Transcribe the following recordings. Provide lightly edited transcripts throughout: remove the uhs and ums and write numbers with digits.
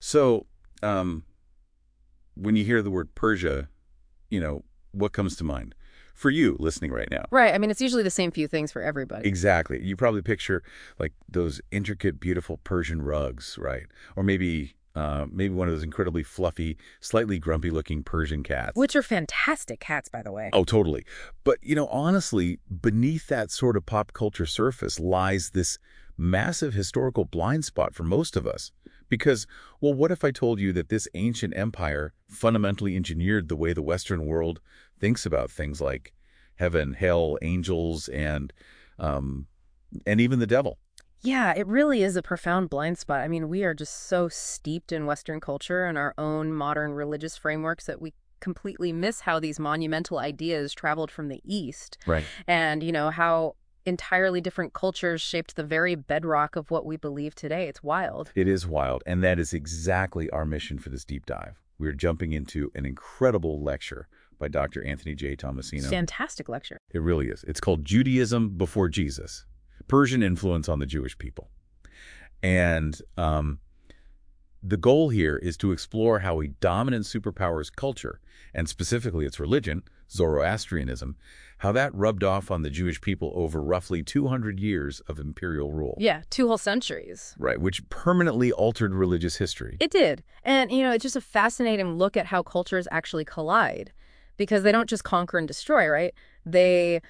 So, um, when you hear the word Persia, what comes to mind? For you, listening right now. Right. I mean, it's usually the same few things for everybody. Exactly. You probably picture like those intricate, beautiful Persian rugs, right? Or maybe one of those incredibly fluffy, slightly grumpy-looking Persian cats. Which are fantastic cats, by the way. Oh, totally. But, honestly, beneath that sort of pop culture surface lies this massive historical blind spot for most of us. Because, well, what if I told you that this ancient empire fundamentally engineered the way the Western world thinks about things like heaven, hell, angels, and even the devil? Yeah, it really is a profound blind spot. I mean, we are just so steeped in Western culture and our own modern religious frameworks that we completely miss how these monumental ideas traveled from the East. Right. And, how entirely different cultures shaped the very bedrock of what we believe today. It's wild. It is wild, and that is exactly our mission for this deep dive. We're jumping into an incredible lecture by Dr. Anthony J. Tomasino. Fantastic lecture. It really is. It's called Judaism Before Jesus, Persian Influence on the Jewish People. And the goal here is to explore how a dominant superpower's culture, and specifically its religion, Zoroastrianism, how that rubbed off on the Jewish people over roughly 200 years of imperial rule. Yeah, 2 whole centuries. Right, which permanently altered religious history. It did. And, it's just a fascinating look at how cultures actually collide. Because they don't just conquer and destroy, right? They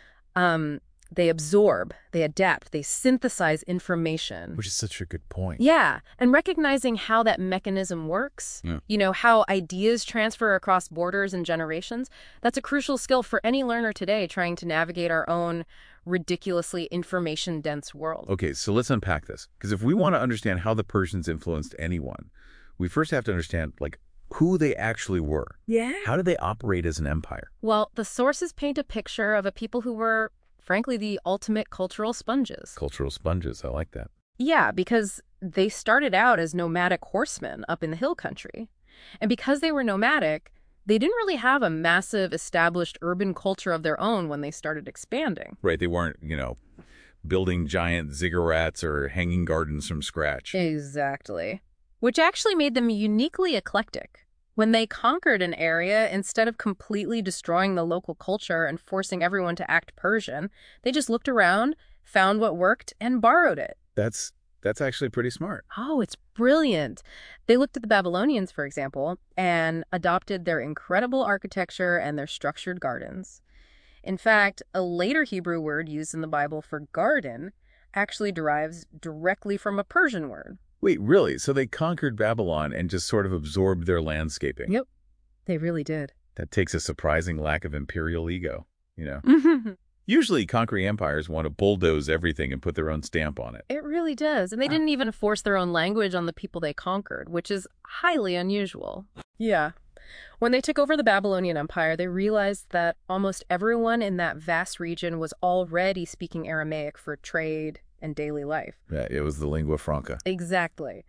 absorb, they adapt, they synthesize information. Which is such a good point. Yeah, and recognizing how that mechanism works, how ideas transfer across borders and generations, that's a crucial skill for any learner today trying to navigate our own ridiculously information-dense world. Okay, so let's unpack this. Because if we want to understand how the Persians influenced anyone, we first have to understand, who they actually were. Yeah? How did they operate as an empire? Well, the sources paint a picture of a people who were, frankly, the ultimate cultural sponges. Cultural sponges, I like that. Yeah, because they started out as nomadic horsemen up in the hill country. And because they were nomadic, they didn't really have a massive established urban culture of their own when they started expanding. Right, they weren't, building giant ziggurats or hanging gardens from scratch. Exactly. Which actually made them uniquely eclectic. When they conquered an area, instead of completely destroying the local culture and forcing everyone to act Persian, they just looked around, found what worked, and borrowed it. That's actually pretty smart. Oh, it's brilliant. They looked at the Babylonians, for example, and adopted their incredible architecture and their structured gardens. In fact, a later Hebrew word used in the Bible for garden actually derives directly from a Persian word. Wait, really? So they conquered Babylon and just sort of absorbed their landscaping? Yep, they really did. That takes a surprising lack of imperial ego, Mm-hmm. Usually conquering empires want to bulldoze everything and put their own stamp on it. It really does. And they didn't even force their own language on the people they conquered, which is highly unusual. Yeah. When they took over the Babylonian Empire, they realized that almost everyone in that vast region was already speaking Aramaic for trade and daily life. Yeah, it was the lingua franca. Exactly.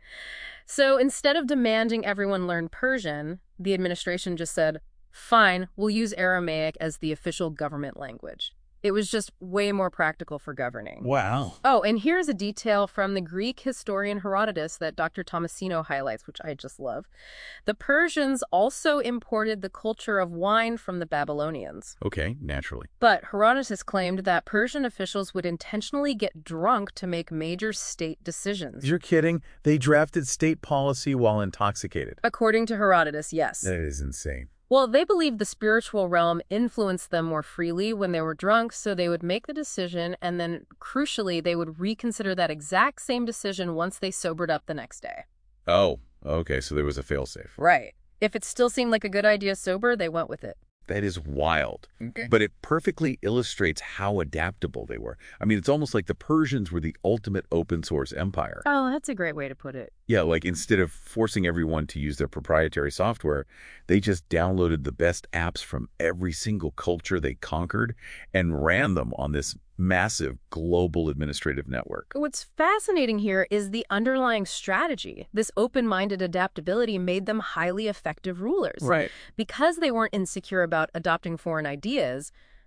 So instead of demanding everyone learn Persian, the administration just said, fine, we'll use Aramaic as the official government language. It was just way more practical for governing. Wow. Oh, and here's a detail from the Greek historian Herodotus that Dr. Tomasino highlights, which I just love. The Persians also imported the culture of wine from the Babylonians. Okay, naturally. But Herodotus claimed that Persian officials would intentionally get drunk to make major state decisions. You're kidding? They drafted state policy while intoxicated. According to Herodotus, yes. That is insane. Well, they believed the spiritual realm influenced them more freely when they were drunk, so they would make the decision, and then, crucially, they would reconsider that exact same decision once they sobered up the next day. Oh, okay, so there was a failsafe. Right. If it still seemed like a good idea sober, they went with it. That is wild. Okay. But it perfectly illustrates how adaptable they were. I mean, it's almost like the Persians were the ultimate open source empire. Oh, that's a great way to put it. Yeah, like instead of forcing everyone to use their proprietary software, they just downloaded the best apps from every single culture they conquered and ran them on this massive global administrative network. What's fascinating here is the underlying strategy. This open-minded adaptability made them highly effective rulers. Right. Because they weren't insecure about adopting foreign ideas,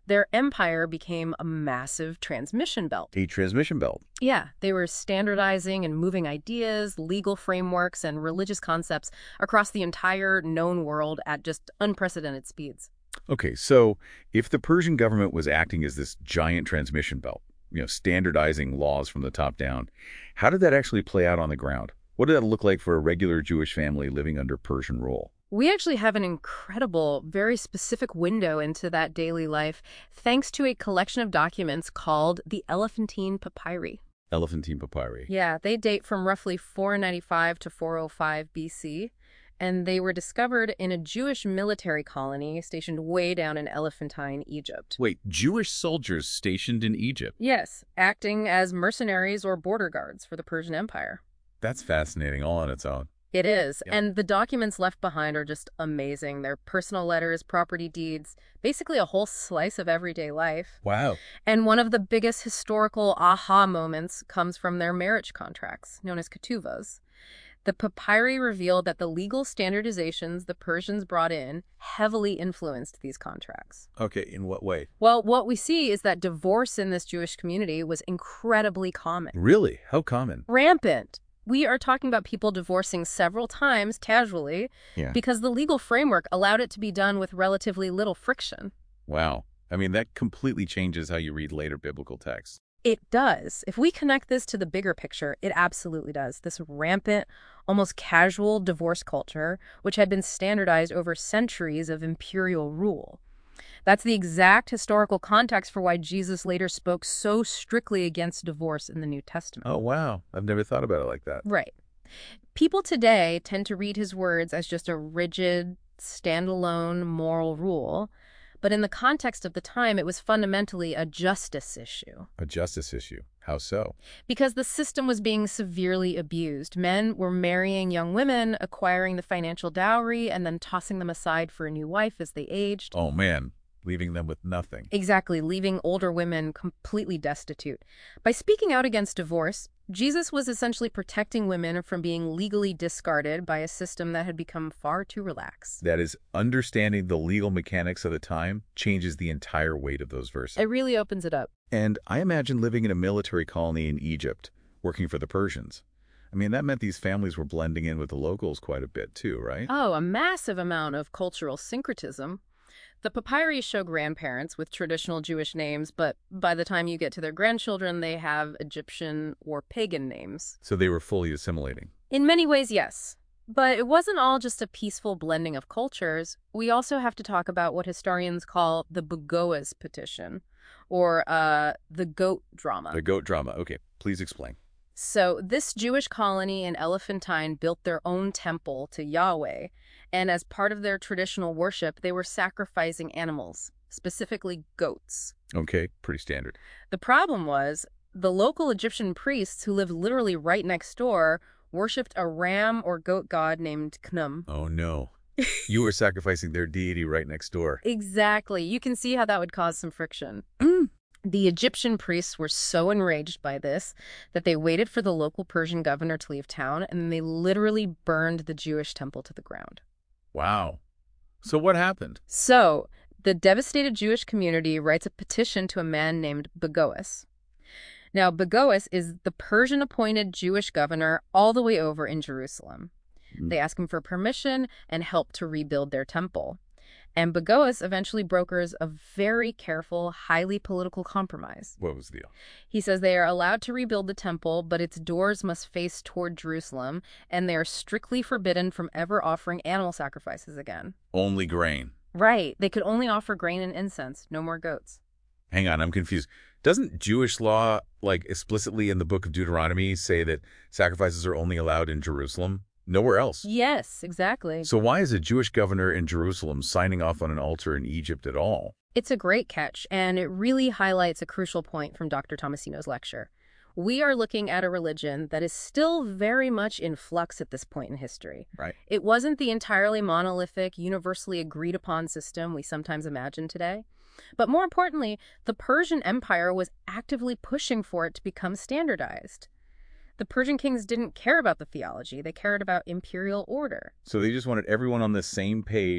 Their empire became a massive transmission belt. A transmission belt. Yeah, they were standardizing and moving ideas, legal frameworks, and religious concepts across the entire known world at just unprecedented speeds. Okay, so if the Persian government was acting as this giant transmission belt, standardizing laws from the top down, how did that actually play out on the ground? What did that look like for a regular Jewish family living under Persian rule? We actually have an incredible, very specific window into that daily life thanks to a collection of documents called the Elephantine Papyri. Elephantine papyri. Yeah, they date from roughly 495 to 405 BC, and they were discovered in a Jewish military colony stationed way down in Elephantine, Egypt. Wait, Jewish soldiers stationed in Egypt? Yes, acting as mercenaries or border guards for the Persian Empire. That's fascinating all on its own. It is, Yeah. and the documents left behind are just amazing. They're personal letters, property deeds, basically a whole slice of everyday life. Wow. And one of the biggest historical aha moments comes from their marriage contracts, known as ketuvas. The papyri revealed that the legal standardizations the Persians brought in heavily influenced these contracts. Okay, in what way? Well, what we see is that divorce in this Jewish community was incredibly common. Really? How common? Rampant. We are talking about people divorcing several times casually Yeah. because the legal framework allowed it to be done with relatively little friction. Wow. I mean, that completely changes how you read later biblical texts. It does. If we connect this to the bigger picture, it absolutely does. This rampant, almost casual divorce culture, which had been standardized over centuries of imperial rule. That's the exact historical context for why Jesus later spoke so strictly against divorce in the New Testament. Oh, wow. I've never thought about it like that. Right. People today tend to read his words as just a rigid, standalone moral rule. But in the context of the time, it was fundamentally a justice issue. A justice issue. How so? Because the system was being severely abused. Men were marrying young women, acquiring the financial dowry, and then tossing them aside for a new wife as they aged. Oh, man. Leaving them with nothing. Exactly, leaving older women completely destitute. By speaking out against divorce, Jesus was essentially protecting women from being legally discarded by a system that had become far too relaxed. That is, understanding the legal mechanics of the time changes the entire weight of those verses. It really opens it up. And I imagine living in a military colony in Egypt, working for the Persians. I mean, that meant these families were blending in with the locals quite a bit too, right? Oh, a massive amount of cultural syncretism. The papyri show grandparents with traditional Jewish names, but by the time you get to their grandchildren, they have Egyptian or pagan names. So they were fully assimilating. In many ways, yes. But it wasn't all just a peaceful blending of cultures. We also have to talk about what historians call the Bagoas petition, or the goat drama. The goat drama. Okay, please explain. So this Jewish colony in Elephantine built their own temple to Yahweh, and as part of their traditional worship, they were sacrificing animals, specifically goats. Okay, pretty standard. The problem was, the local Egyptian priests who lived literally right next door worshipped a ram or goat god named Khnum. Oh, no. You were sacrificing their deity right next door. Exactly. You can see how that would cause some friction. The Egyptian priests were so enraged by this that they waited for the local Persian governor to leave town, and then they literally burned the Jewish temple to the ground. Wow. So what happened? So, the devastated Jewish community writes a petition to a man named Bagoas. Now, Bagoas is the Persian-appointed Jewish governor all the way over in Jerusalem. They ask him for permission and help to rebuild their temple. And Bagoas eventually brokers a very careful, highly political compromise. What was the deal? He says they are allowed to rebuild the temple, but its doors must face toward Jerusalem, and they are strictly forbidden from ever offering animal sacrifices again. Only grain. Right. They could only offer grain and incense, no more goats. Hang on, I'm confused. Doesn't Jewish law, explicitly in the book of Deuteronomy, say that sacrifices are only allowed in Jerusalem? Nowhere else. Yes, exactly. So why is a Jewish governor in Jerusalem signing off on an altar in Egypt at all? It's a great catch, and it really highlights a crucial point from Dr. Tomasino's lecture. We are looking at a religion that is still very much in flux at this point in history. Right. It wasn't the entirely monolithic, universally agreed upon system we sometimes imagine today. But more importantly, the Persian Empire was actively pushing for it to become standardized. The Persian kings didn't care about the theology. They cared about imperial order. So they just wanted everyone on the same page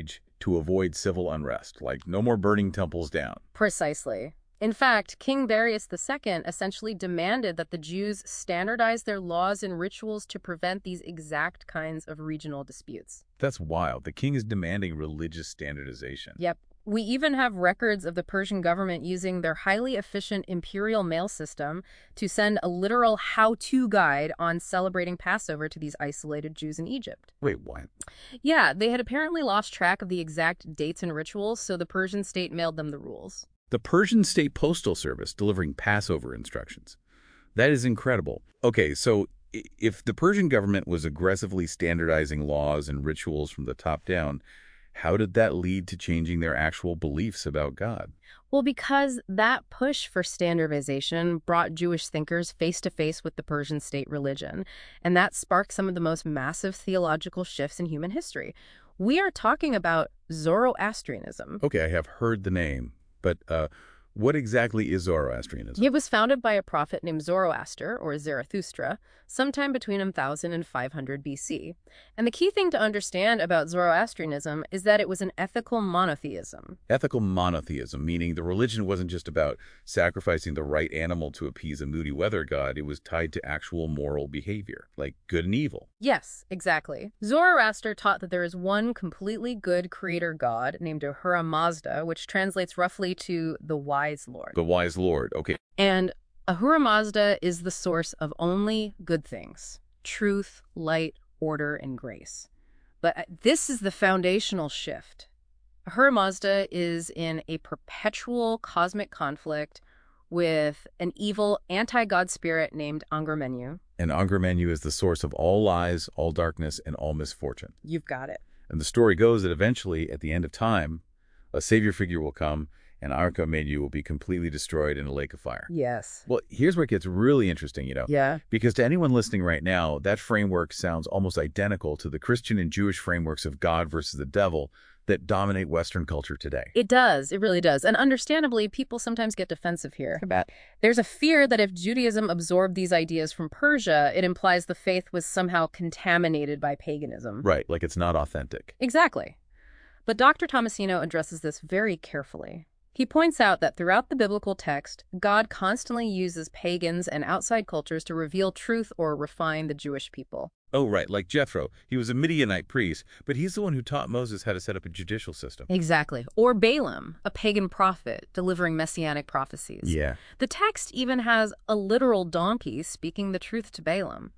to avoid civil unrest, like no more burning temples down. Precisely. In fact, King Darius II essentially demanded that the Jews standardize their laws and rituals to prevent these exact kinds of regional disputes. That's wild. The king is demanding religious standardization. Yep. We even have records of the Persian government using their highly efficient imperial mail system to send a literal how-to guide on celebrating Passover to these isolated Jews in Egypt. Wait, what? Yeah, they had apparently lost track of the exact dates and rituals, so the Persian state mailed them the rules. The Persian State Postal Service delivering Passover instructions. That is incredible. Okay, so if the Persian government was aggressively standardizing laws and rituals from the top down, how did that lead to changing their actual beliefs about God? Well, because that push for standardization brought Jewish thinkers face to face with the Persian state religion, and that sparked some of the most massive theological shifts in human history. We are talking about Zoroastrianism. Okay, I have heard the name, but what exactly is Zoroastrianism? It was founded by a prophet named Zoroaster, or Zarathustra, sometime between 1000 and 500 BC. And the key thing to understand about Zoroastrianism is that it was an ethical monotheism. Ethical monotheism, meaning the religion wasn't just about sacrificing the right animal to appease a moody weather god. It was tied to actual moral behavior, like good and evil. Yes, exactly. Zoroaster taught that there is one completely good creator god named Ahura Mazda, which translates roughly to the wise Lord. The wise Lord, okay. And Ahura Mazda is the source of only good things: truth, light, order, and grace. But this is the foundational shift. Ahura Mazda is in a perpetual cosmic conflict with an evil anti-God spirit named Angermenyu. And Angermenyu is the source of all lies, all darkness, and all misfortune. You've got it. And the story goes that eventually, at the end of time, a savior figure will come, and Angermenyu will be completely destroyed in a lake of fire. Yes. Well, here's where it gets really interesting, Yeah. because to anyone listening right now, that framework sounds almost identical to the Christian and Jewish frameworks of God versus the devil that dominate Western culture today. It does. It really does. And understandably, people sometimes get defensive here. There's a fear that if Judaism absorbed these ideas from Persia, it implies the faith was somehow contaminated by paganism. Right, like it's not authentic. Exactly. But Dr. Tomasino addresses this very carefully. He points out that throughout the biblical text, God constantly uses pagans and outside cultures to reveal truth or refine the Jewish people. Oh, right, like Jethro. He was a Midianite priest, but he's the one who taught Moses how to set up a judicial system. Exactly. Or Balaam, a pagan prophet delivering messianic prophecies. Yeah. The text even has a literal donkey speaking the truth to Balaam.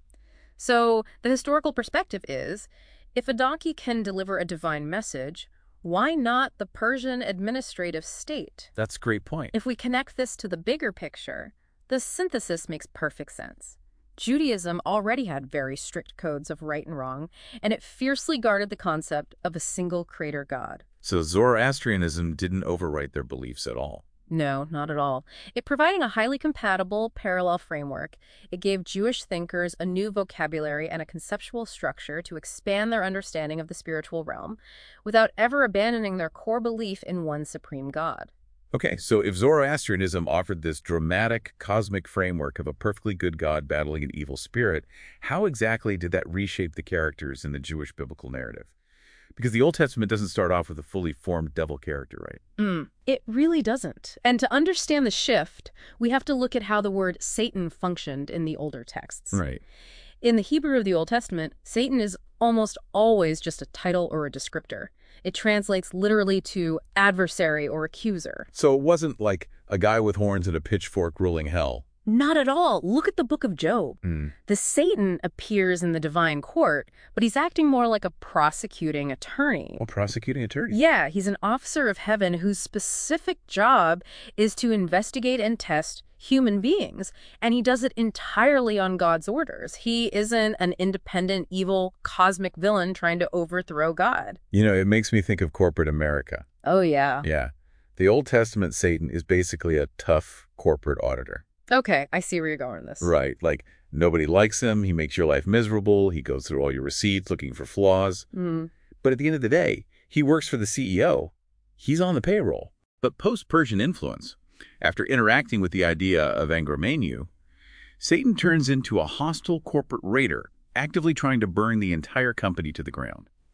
So the historical perspective is, if a donkey can deliver a divine message, why not the Persian administrative state? That's a great point. If we connect this to the bigger picture, the synthesis makes perfect sense. Judaism already had very strict codes of right and wrong, and it fiercely guarded the concept of a single creator God. So Zoroastrianism didn't overwrite their beliefs at all. No, not at all. It provided a highly compatible parallel framework. It gave Jewish thinkers a new vocabulary and a conceptual structure to expand their understanding of the spiritual realm without ever abandoning their core belief in one supreme God. Okay, so if Zoroastrianism offered this dramatic cosmic framework of a perfectly good God battling an evil spirit, how exactly did that reshape the characters in the Jewish biblical narrative? Because the Old Testament doesn't start off with a fully formed devil character, right? It really doesn't. And to understand the shift, we have to look at how the word Satan functioned in the older texts. Right. In the Hebrew of the Old Testament, Satan is almost always just a title or a descriptor. It translates literally to adversary or accuser. So it wasn't like a guy with horns and a pitchfork ruling hell. Not at all. Look at the book of Job. The Satan appears in the divine court, but he's acting more like a prosecuting attorney. Well, prosecuting attorney. Yeah, he's an officer of heaven whose specific job is to investigate and test human beings, and he does it entirely on God's orders. He isn't an independent, evil, cosmic villain trying to overthrow God. You know, it makes me think of corporate America. Oh, yeah. Yeah. The Old Testament Satan is basically a tough corporate auditor. Okay, I see where you're going with this. Right. Like, nobody likes him. He makes your life miserable. He goes through all your receipts looking for flaws. But at the end of the day, he works for the CEO. He's on the payroll. But post-Persian influence, after interacting with the idea of Angermenyu, Satan turns into a hostile corporate raider, actively trying to burn the entire company to the ground.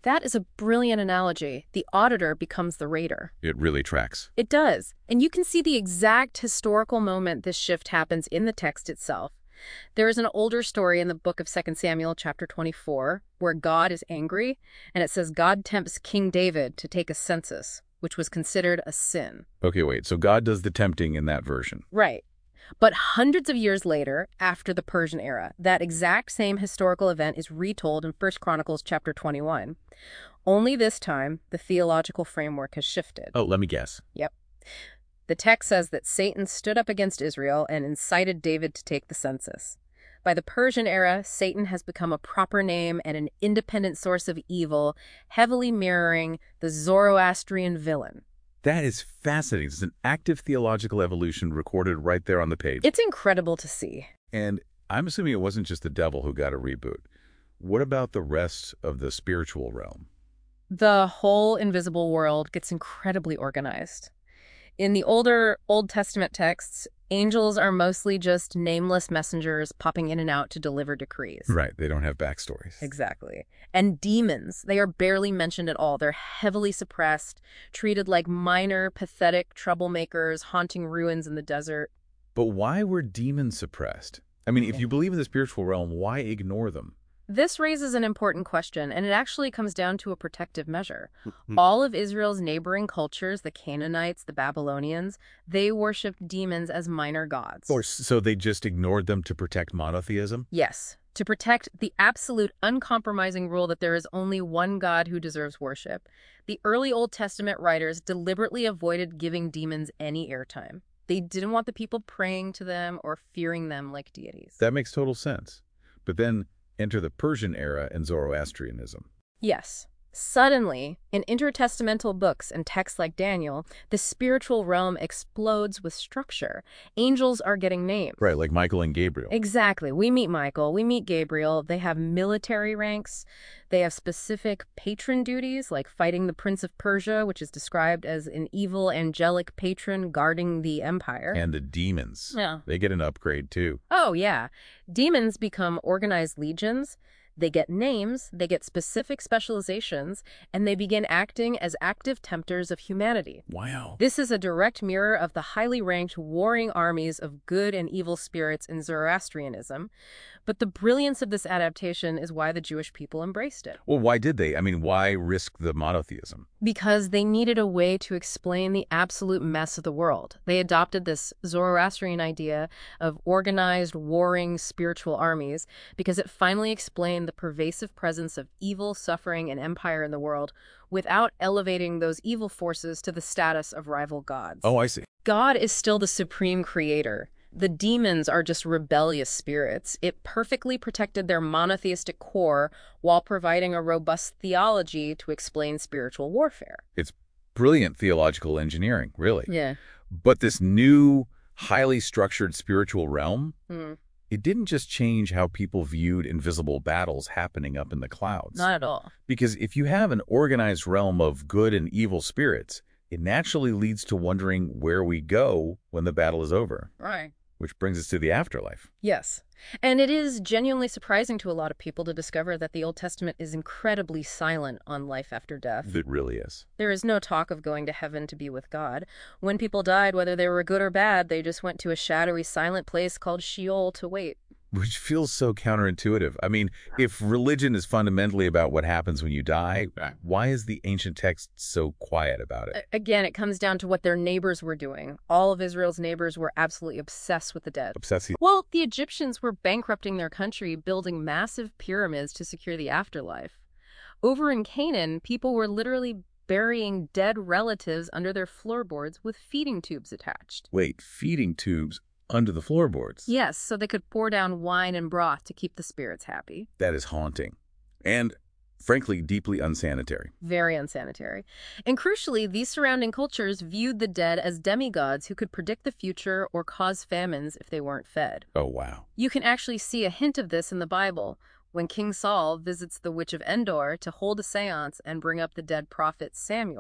That is a brilliant analogy. The auditor becomes the raider. It really tracks. It does. And you can see the exact historical moment this shift happens in the text itself. There is an older story in the book of 2 Samuel chapter 24 where God is angry, and it says God tempts King David to take a census, which was considered a sin. Okay, wait. So God does the tempting in that version. Right. But hundreds of years later, after the Persian era, that exact same historical event is retold in 1 Chronicles chapter 21. Only this time, the theological framework has shifted. Oh, let me guess. Yep. The text says that Satan stood up against Israel and incited David to take the census. By the Persian era, Satan has become a proper name and an independent source of evil, heavily mirroring the Zoroastrian villain. That is fascinating. It's an active theological evolution recorded right there on the page. It's incredible to see. And I'm assuming it wasn't just the devil who got a reboot. What about the rest of the spiritual realm? The whole invisible world gets incredibly organized. In the older Old Testament texts, angels are mostly just nameless messengers popping in and out to deliver decrees. Right, they don't have backstories. Exactly. And demons, they are barely mentioned at all. They're heavily suppressed, treated like minor, pathetic troublemakers haunting ruins in the desert. But why were demons suppressed? I mean, if you believe in the spiritual realm, why ignore them? This raises an important question, and it actually comes down to a protective measure. All of Israel's neighboring cultures, the Canaanites, the Babylonians, they worshipped demons as minor gods. So they just ignored them to protect monotheism? Yes, to protect the absolute uncompromising rule that there is only one God who deserves worship. The early Old Testament writers deliberately avoided giving demons any airtime. They didn't want the people praying to them or fearing them like deities. That makes total sense. But then enter the Persian era and Zoroastrianism. Yes. Suddenly, in intertestamental books and texts like Daniel, the spiritual realm explodes with structure. Angels are getting names. Right, like Michael and Gabriel. Exactly. We meet Michael, we meet Gabriel. They have military ranks. They have specific patron duties, like fighting the Prince of Persia, which is described as an evil angelic patron guarding the empire. And the demons. Yeah. They get an upgrade, too. Oh, yeah. Demons become organized legions. They get names, they get specific specializations, and they begin acting as active tempters of humanity. Wow. This is a direct mirror of the highly ranked warring armies of good and evil spirits in Zoroastrianism. But the brilliance of this adaptation is why the Jewish people embraced it. Well, why did they? I mean, why risk the monotheism? Because they needed a way to explain the absolute mess of the world. They adopted this Zoroastrian idea of organized, warring spiritual armies because it finally explained the pervasive presence of evil, suffering, and empire in the world without elevating those evil forces to the status of rival gods. Oh, I see. God is still the supreme creator. The demons are just rebellious spirits. It perfectly protected their monotheistic core while providing a robust theology to explain spiritual warfare. It's brilliant theological engineering, really. Yeah. But this new, highly structured spiritual realm, it didn't just change how people viewed invisible battles happening up in the clouds. Not at all. Because if you have an organized realm of good and evil spirits, it naturally leads to wondering where we go when the battle is over. Right. Which brings us to the afterlife. Yes. And it is genuinely surprising to a lot of people to discover that the Old Testament is incredibly silent on life after death. It really is. There is no talk of going to heaven to be with God. When people died, whether they were good or bad, they just went to a shadowy, silent place called Sheol to wait. Which feels so counterintuitive. I mean, if religion is fundamentally about what happens when you die, why is the ancient text so quiet about it? Again, it comes down to what their neighbors were doing. All of Israel's neighbors were absolutely obsessed with the dead. Obsessive. Well, the Egyptians were bankrupting their country, building massive pyramids to secure the afterlife. Over in Canaan, people were literally burying dead relatives under their floorboards with feeding tubes attached. Wait, feeding tubes under the floorboards? Yes, so they could pour down wine and broth to keep the spirits happy. That is haunting. And, frankly, deeply unsanitary. Very unsanitary. And crucially, these surrounding cultures viewed the dead as demigods who could predict the future or cause famines if they weren't fed. Oh, wow. You can actually see a hint of this in the Bible when King Saul visits the Witch of Endor to hold a seance and bring up the dead prophet Samuel.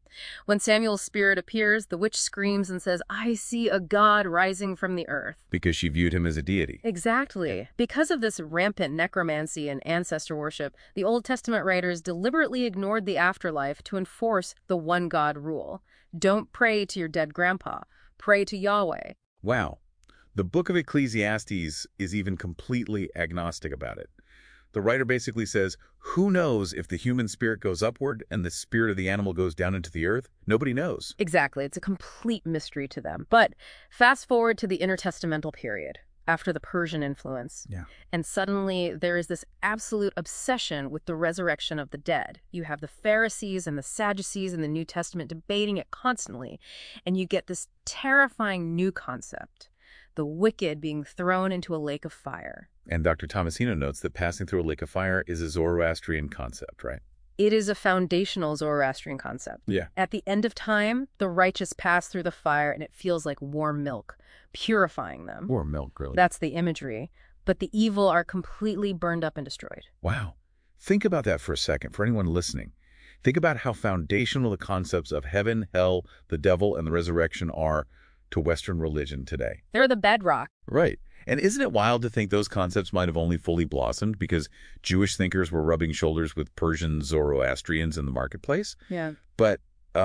When Samuel's spirit appears, the witch screams and says, "I see a god rising from the earth." Because she viewed him as a deity. Exactly. Because of this rampant necromancy and ancestor worship, the Old Testament writers deliberately ignored the afterlife to enforce the one God rule. Don't pray to your dead grandpa. Pray to Yahweh. Wow. The book of Ecclesiastes is even completely agnostic about it. The writer basically says, who knows if the human spirit goes upward and the spirit of the animal goes down into the earth? Nobody knows. Exactly. It's a complete mystery to them. But fast forward to the intertestamental period, after the Persian influence. Yeah. And suddenly there is this absolute obsession with the resurrection of the dead. You have the Pharisees and the Sadducees in the New Testament debating it constantly. And you get this terrifying new concept, the wicked being thrown into a lake of fire. And Dr. Tomasino notes that passing through a lake of fire is a Zoroastrian concept, right? It is a foundational Zoroastrian concept. Yeah. At the end of time, the righteous pass through the fire and it feels like warm milk, purifying them. Warm milk, really. That's the imagery. But the evil are completely burned up and destroyed. Wow. Think about that for a second, for anyone listening. Think about how foundational the concepts of heaven, hell, the devil, and the resurrection are to Western religion today. They're the bedrock. Right. And isn't it wild to think those concepts might have only fully blossomed because Jewish thinkers were rubbing shoulders with Persian Zoroastrians in the marketplace? Yeah. But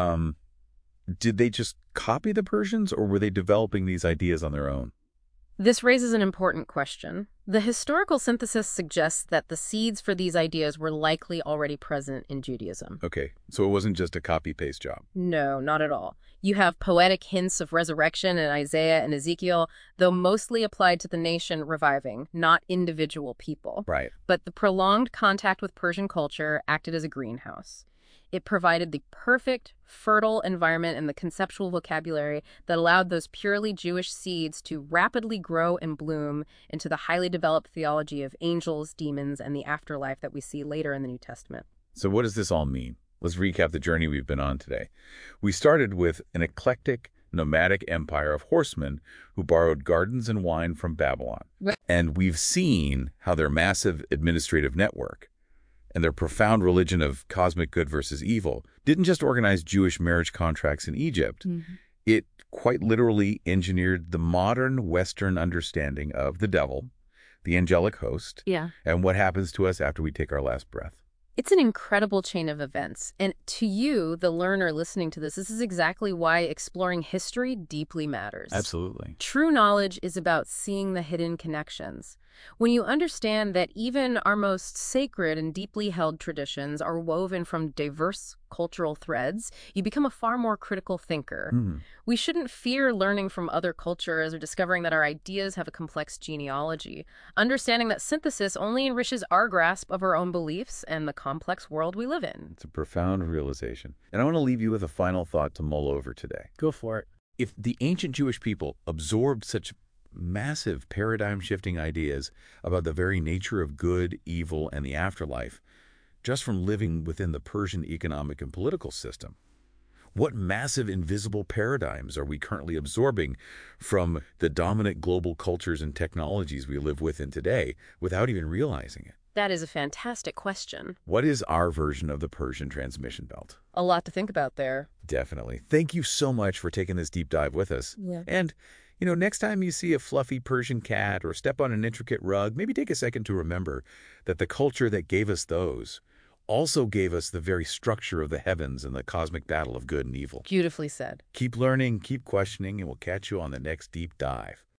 did they just copy the Persians, or were they developing these ideas on their own? This raises an important question. The historical synthesis suggests that the seeds for these ideas were likely already present in Judaism. Okay, so it wasn't just a copy-paste job. No, not at all. You have poetic hints of resurrection in Isaiah and Ezekiel, though mostly applied to the nation reviving, not individual people. Right. But the prolonged contact with Persian culture acted as a greenhouse. It provided the perfect, fertile environment and the conceptual vocabulary that allowed those purely Jewish seeds to rapidly grow and bloom into the highly developed theology of angels, demons, and the afterlife that we see later in the New Testament. So what does this all mean? Let's recap the journey we've been on today. We started with an eclectic, nomadic empire of horsemen who borrowed gardens and wine from Babylon. And we've seen how their massive administrative network and their profound religion of cosmic good versus evil didn't just organize Jewish marriage contracts in Egypt. It quite literally engineered the modern Western understanding of the devil, the angelic host, and what happens to us after we take our last breath. It's an incredible chain of events. And to you, the learner listening to this is exactly why exploring history deeply matters. Absolutely. True knowledge is about seeing the hidden connections. When you understand that even our most sacred and deeply held traditions are woven from diverse cultural threads, you become a far more critical thinker. We shouldn't fear learning from other cultures or discovering that our ideas have a complex genealogy. Understanding that synthesis only enriches our grasp of our own beliefs and the complex world we live in. It's a profound realization. And I want to leave you with a final thought to mull over today. Go for it. If the ancient Jewish people absorbed such massive paradigm-shifting ideas about the very nature of good, evil, and the afterlife, just from living within the Persian economic and political system, what massive invisible paradigms are we currently absorbing from the dominant global cultures and technologies we live within today without even realizing it? That is a fantastic question. What is our version of the Persian transmission belt? A lot to think about there. Definitely. Thank you so much for taking this deep dive with us. And next time you see a fluffy Persian cat or step on an intricate rug, maybe take a second to remember that the culture that gave us those also gave us the very structure of the heavens and the cosmic battle of good and evil. Beautifully said. Keep learning, keep questioning, and we'll catch you on the next deep dive.